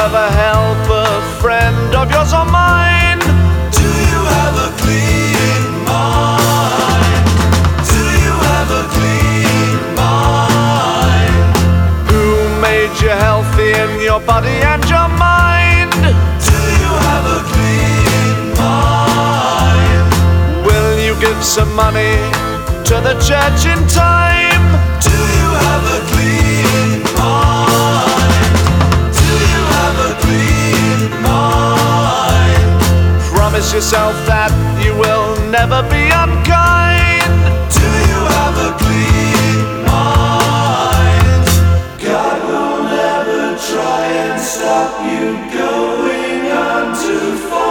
ever help a friend of yours or mine? Do you have a clean mind? Do you have a clean mind? Who made you healthy in your body and your mind? Do you have a clean mind? Will you give some money to the church in time? Do you have a clean mind? Do you have a clean mind? Promise yourself that you will never be unkind. Do you have a clean mind? God will never try and stop you going on too far.